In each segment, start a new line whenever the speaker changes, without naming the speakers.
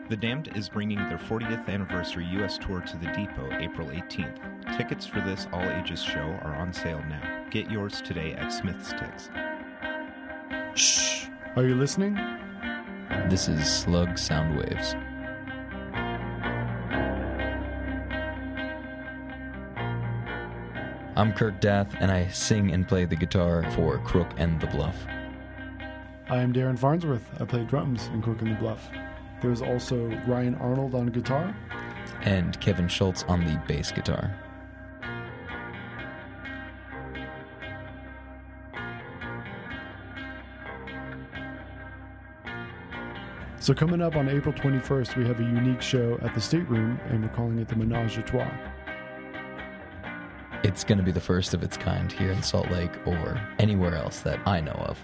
The Damned is bringing their 40th anniversary U.S. tour to the Depot April 18th. Tickets for this all-ages show are on sale now. Get yours today at Smith's Tix.
Shh! Are you listening?
This is Slug Soundwaves. I'm Kirk Dath, and I sing and play the guitar for Crook and the Bluff.
I am Darren Farnsworth. I play drums in Crook and the Bluff. There's also Ryan Arnold on guitar.
And Kevin Schultz on the bass guitar.
So coming up on April 21st, we have a unique show at the State Room, and we're calling it the Menage a Trois.
It's going to be the first of its kind here in Salt Lake or anywhere else that I know of.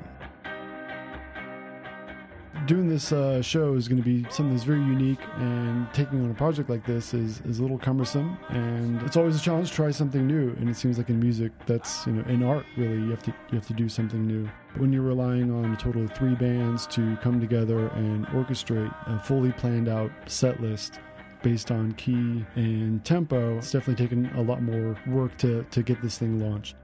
Doing this show is going to be something that's very unique, and taking on a project like this is a little cumbersome, and it's always a challenge to try something new. And it seems like in music, that's, in art, really, you have to do something new. When you're relying on a total of 3 bands to come together and orchestrate a fully planned out set list based on key and tempo, it's definitely taken a lot more work to get this thing launched.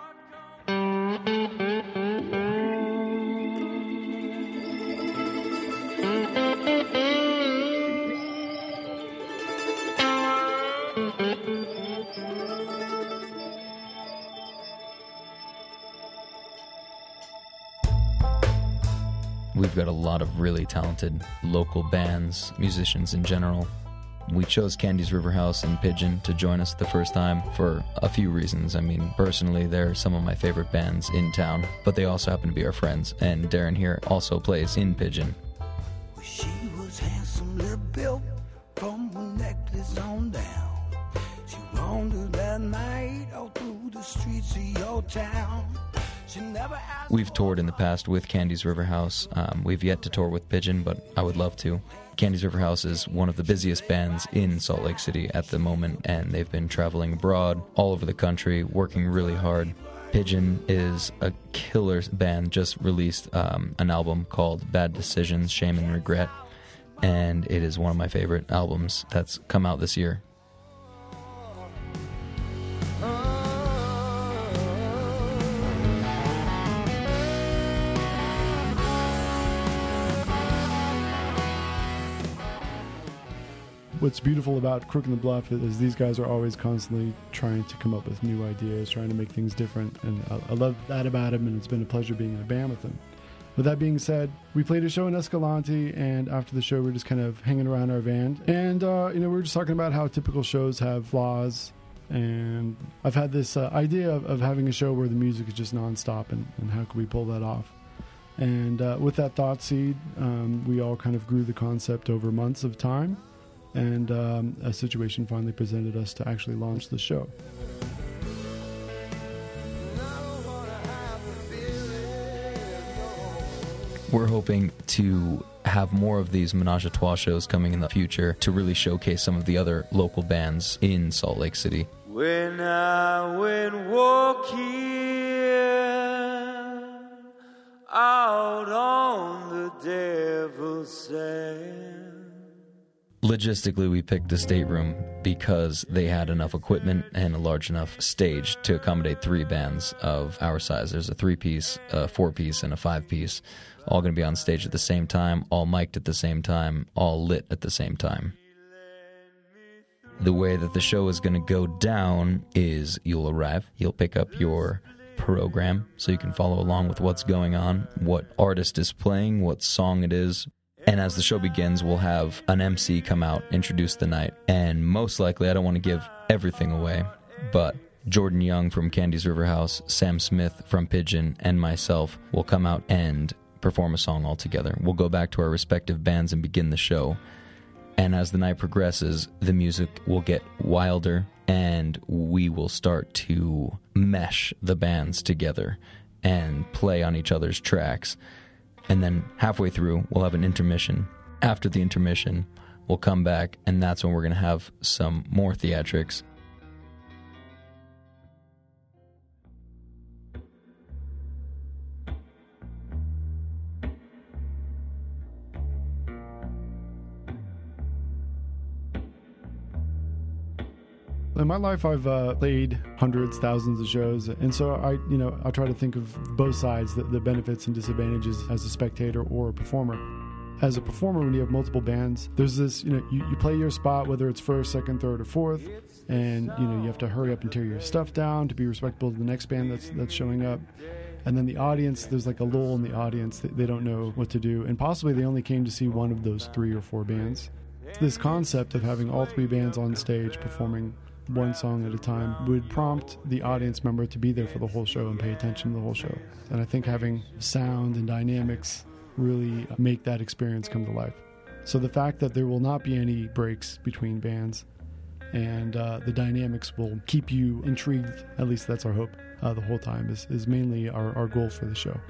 We've got a lot of really talented local bands, musicians in general. We chose Candy's River House and Pigeon to join us the first time for a few reasons. I mean, personally, they're some of my favorite bands in town, but they also happen to be our friends, and Darren here also plays in Pigeon.
She was handsomely built from her necklace on down. She wandered that night all through the streets of your town.
We've toured in the past with Candy's River House. We've yet to tour with Pigeon, but I would love to. Candy's River House is one of the busiest bands in Salt Lake City at the moment, and they've been traveling abroad, all over the country, working really hard. Pigeon is a killer band, just released an album called Bad Decisions, Shame and Regret, and it is one of my favorite albums that's come out this year.
What's beautiful about Crook and the Bluff is these guys are always constantly trying to come up with new ideas, trying to make things different, and I love that about them, and it's been a pleasure being in a band with them. With that being said, we played a show in Escalante, and after the show, we're just kind of hanging around our van, and we were just talking about how typical shows have flaws, and I've had this idea of having a show where the music is just nonstop, and how can we pull that off? And with that thought seed, we all kind of grew the concept over months of time. And a situation finally presented us to actually launch the show.
We're hoping to have more of these Menage a Trois shows coming in the future to really showcase some of the other local bands in Salt Lake City.
When I went walking out on the devil's sand.
Logistically, we picked the State Room because they had enough equipment and a large enough stage to accommodate 3 bands of our size. There's a 3-piece, a 4-piece, and a 5-piece, all going to be on stage at the same time, all mic'd at the same time, all lit at the same time. The way that the show is going to go down is you'll arrive, you'll pick up your program so you can follow along with what's going on, what artist is playing, what song it is. And as the show begins, we'll have an MC come out, introduce the night. And most likely, I don't want to give everything away, but Jordan Young from Candy's River House, Sam Smith from Pigeon, and myself will come out and perform a song all together. We'll go back to our respective bands and begin the show. And as the night progresses, the music will get wilder, and we will start to mesh the bands together and play on each other's tracks. And then halfway through, we'll have an intermission. After the intermission, we'll come back, and that's when we're going to have some more theatrics.
In my life, I've played hundreds, thousands of shows, and so I try to think of both sides, the benefits and disadvantages as a spectator or a performer. As a performer, when you have multiple bands, there's this, you play your spot, whether it's first, second, third, or fourth, and you have to hurry up and tear your stuff down to be respectful to the next band that's showing up. And then the audience, there's like a lull in the audience. They don't know what to do, and possibly they only came to see one of those 3 or 4 bands. This concept of having all 3 bands on stage performing one song at a time would prompt the audience member to be there for the whole show and pay attention to the whole show. And I think having sound and dynamics really make that experience come to life. So the fact that there will not be any breaks between bands and the dynamics will keep you intrigued, at least that's our hope, the whole time is mainly our goal for the show.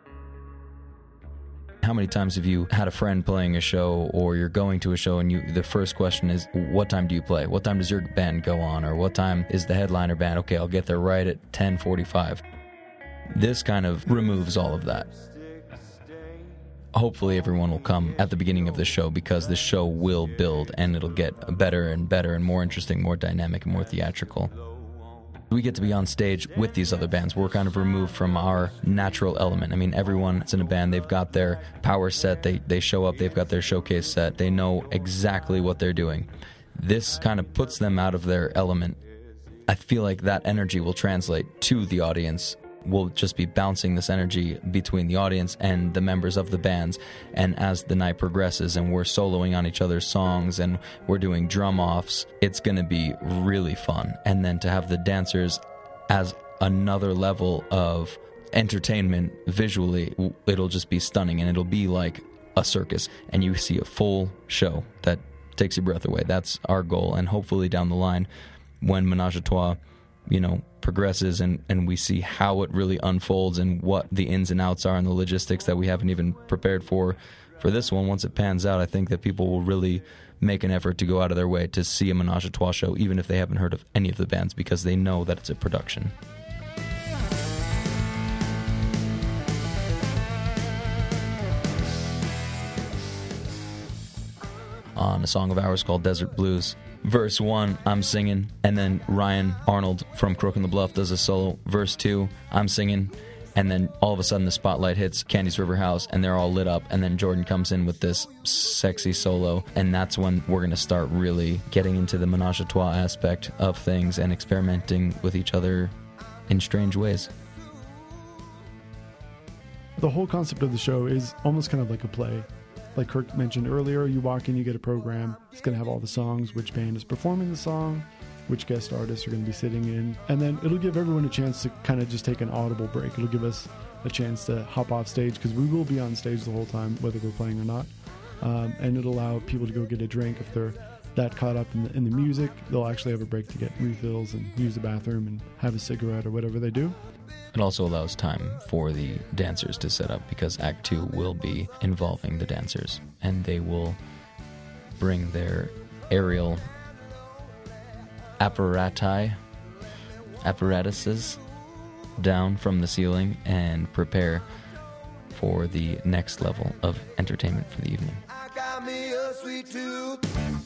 How many times have you had a friend playing a show, or you're going to a show and the first question is, what time do you play? What time does your band go on? Or what time is the headliner band? Okay, I'll get there right at 10:45. This kind of removes all of that. Hopefully everyone will come at the beginning of the show, because the show will build and it'll get better and better and more interesting, more dynamic, and more theatrical. We get to be on stage with these other bands. We're kind of removed from our natural element. I mean, everyone that's in a band, they've got their power set. They show up, they've got their showcase set. They know exactly what they're doing. This kind of puts them out of their element. I feel like that energy will translate to the audience. We'll just be bouncing this energy between the audience and the members of the bands. And as the night progresses and we're soloing on each other's songs and we're doing drum offs, it's going to be really fun. And then to have the dancers as another level of entertainment visually, it'll just be stunning, and it'll be like a circus. And you see a full show that takes your breath away. That's our goal. And hopefully down the line, when Ménage à Trois, progresses and we see how it really unfolds and what the ins and outs are and the logistics that we haven't even prepared for this one, once it pans out, I think that people will really make an effort to go out of their way to see a Ménage à Trois show, even if they haven't heard of any of the bands, because they know that it's a production. On a song of ours called Desert Blues, Verse 1, I'm singing, and then Ryan Arnold from Crook and the Bluff does a solo. Verse 2, I'm singing, and then all of a sudden the spotlight hits Candy's River House, and they're all lit up, and then Jordan comes in with this sexy solo, and that's when we're going to start really getting into the Ménage à Trois aspect of things and experimenting with each other in strange ways.
The whole concept of the show is almost kind of like a play. Like Kirk mentioned earlier, you walk in, you get a program. It's going to have all the songs, which band is performing the song, which guest artists are going to be sitting in. And then it'll give everyone a chance to kind of just take an audible break. It'll give us a chance to hop off stage, because we will be on stage the whole time, whether we're playing or not. And it'll allow people to go get a drink. If they're that caught up in the music, they'll actually have a break to get refills and use the bathroom and have a cigarette or whatever they do.
It also allows time for the dancers to set up, because Act 2 will be involving the dancers, and they will bring their aerial apparatuses down from the ceiling and prepare for the next level of entertainment for the evening.
I got me a sweet tooth.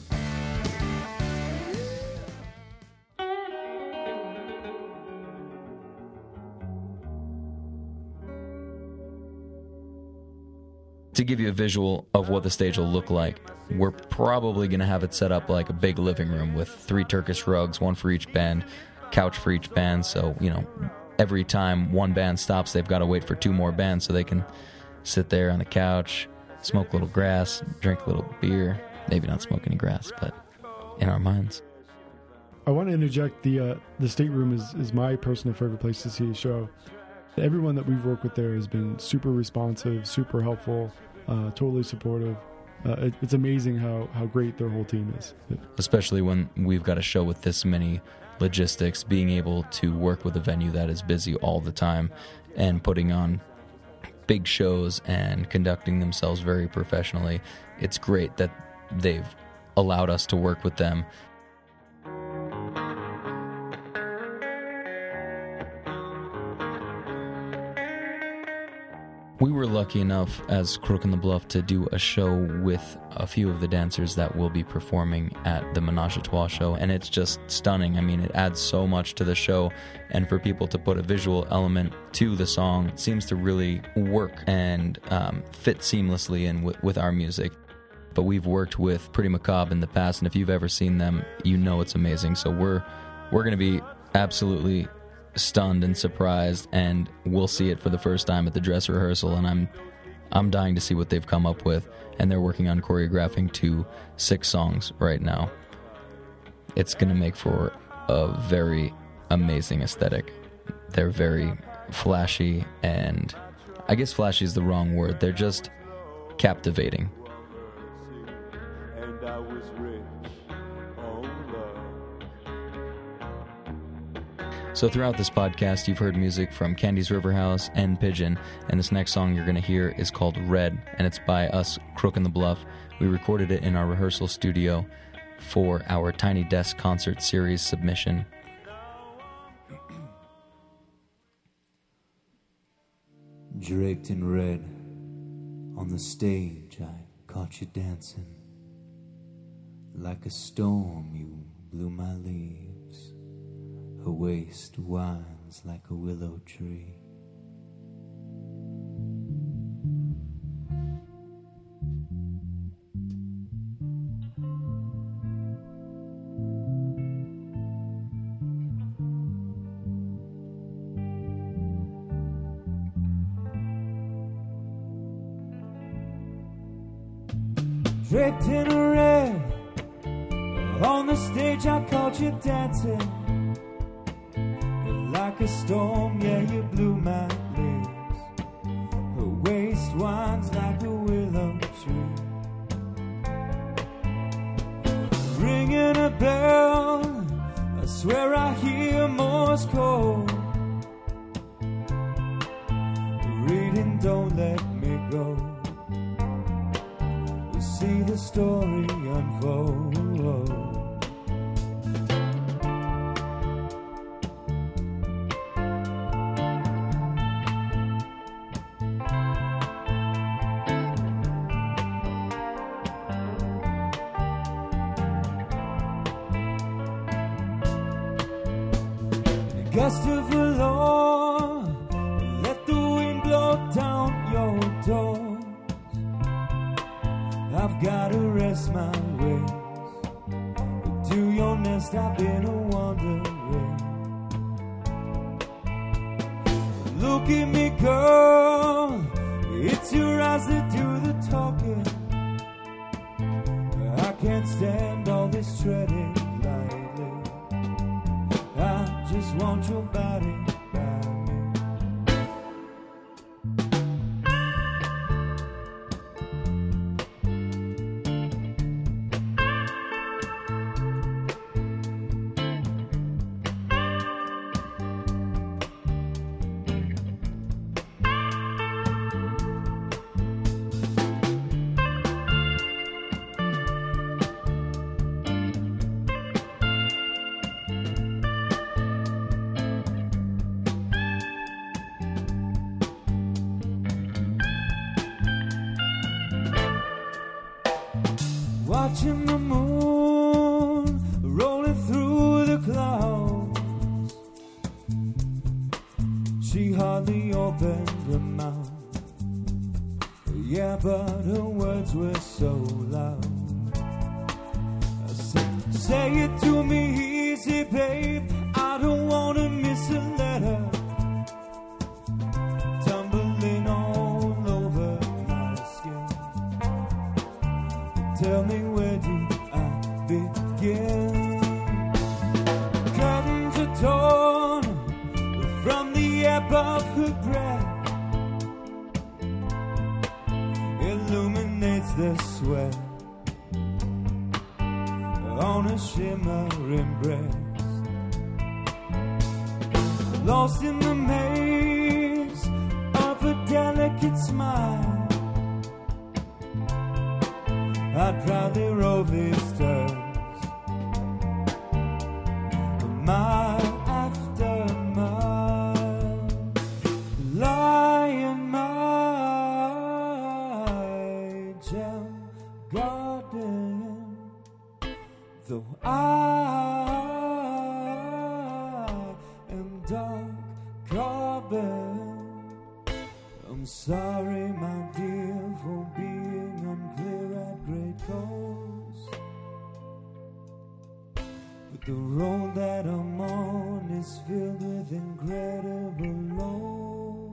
To give you a visual of what the stage will look like, we're probably going to have it set up like a big living room with 3 Turkish rugs, one for each band, couch for each band. So, every time one band stops, they've got to wait for 2 more bands so they can sit there on the couch, smoke a little grass, drink a little beer. Maybe not smoke any grass, but in our minds.
I want to interject, the stateroom is my personal favorite place to see a show. Everyone that we've worked with there has been super responsive, super helpful, totally supportive. It's amazing how great their whole team is.
Especially when we've got a show with this many logistics, being able to work with a venue that is busy all the time and putting on big shows and conducting themselves very professionally. It's great that they've allowed us to work with them. We were lucky enough as Crook and the Bluff to do a show with a few of the dancers that will be performing at the Menage a Trois show, and it's just stunning. I mean, it adds so much to the show, and for people to put a visual element to the song, it seems to really work and fit seamlessly in with our music. But we've worked with Pretty Macabre in the past, and if you've ever seen them, you know it's amazing. So we're going to be absolutely stunned and surprised, and we'll see it for the first time at the dress rehearsal, and I'm dying to see what they've come up with. And they're working on choreographing to 6 songs right now. It's going to make for a very amazing aesthetic. They're very flashy, and I guess flashy is the wrong word. They're just captivating.
And I was rich on love.
So throughout this podcast, you've heard music from Candy's River House and Pigeon, and this next song you're going to hear is called Red, and it's by us, Crook and the Bluff. We recorded it in our rehearsal studio for our Tiny Desk concert series submission.
Draped in red, on the stage I caught you dancing. Like a storm you blew my leaves. Her waist winds like a willow tree. Draped in red, on the stage I caught you dancing. Like a storm, yeah, you blew my leaves. Her waist winds like a willow tree. Ringing a bell, I swear I hear Morse code. Reading, don't let me go. We'll see the story unfold. Gust of a law, let the wind blow down your doors. I've gotta rest my ways. To your nest I've been a wandering. Look at me, girl, it's your eyes that do the talking. I can't stand all this treading lightly. I just want your body by me. Watching the moon rolling through the clouds. She hardly opened her mouth. Yeah, but her words were so loud. I said, say it to me easy, babe. I don't want to miss a letter. Tumbling all over my skin. Tell me, where do I begin? Curtains are torn from the ebb of her breath. Illuminates the sweat on her shimmering breast. Lost in the maze of a delicate smile, I'd proudly rove these turns, mile after mile, lying mile. garden. Though I am dark carbon, I'm sorry, my dear, for being unclear at Great Coast. But the road that I'm on is filled with incredible lows.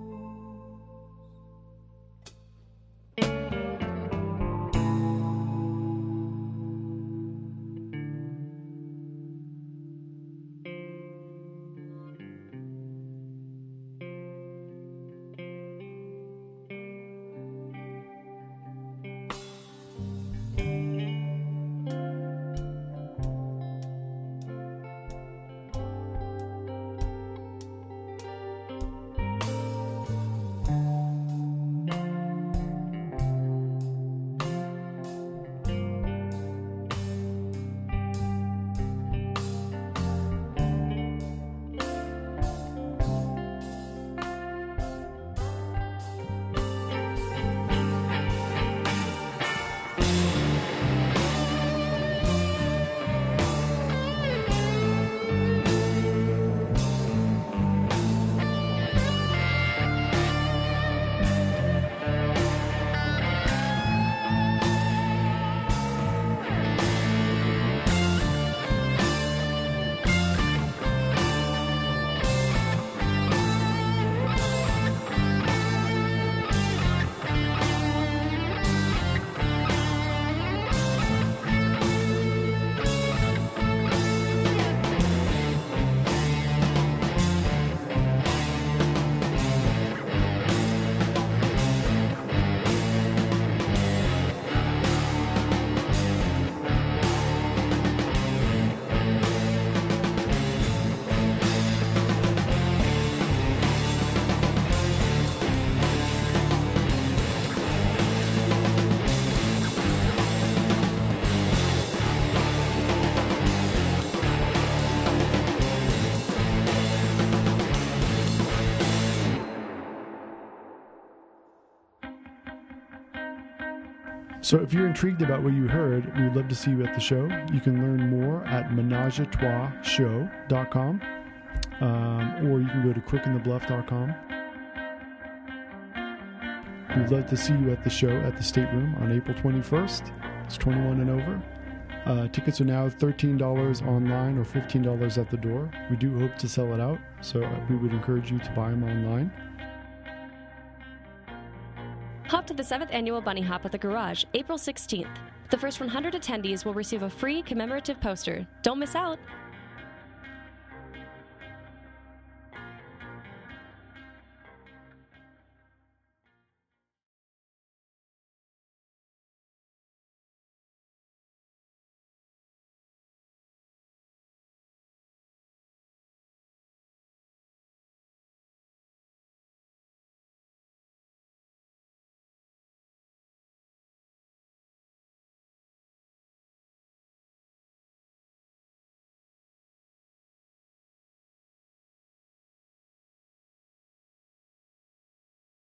So if you're intrigued about what you heard, we would love to see you at the show. You can learn more at menageatroisshow.com, or you can go to crookinthebluff.com. We'd love to see you at the show at the State Room on April 21st. It's 21 and over. Tickets are now $13 online or $15 at the door. We do hope to sell it out, so we would encourage you to buy them online.
Hop to the 7th Annual Bunny Hop at the Garage, April 16th. The first 100 attendees will receive a free commemorative poster. Don't miss out!